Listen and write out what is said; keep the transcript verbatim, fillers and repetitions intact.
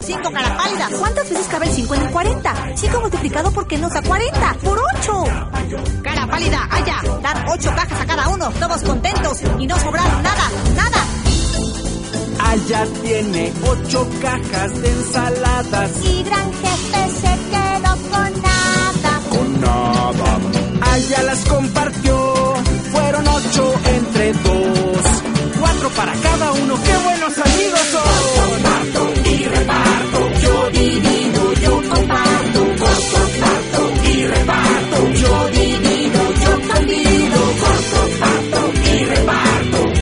cinco, cara pálida. ¿Cuántas veces cabe el cinco en el cuarenta? cinco multiplicado por qué nos da cuarenta. ¡Por ocho! Cara pálida, allá. Dar ocho cajas a cada uno, todos contentos y no sobraron nada, nada. Allá tiene ocho cajas de ensaladas. Y gran jefe se quedó con nada. Con nada.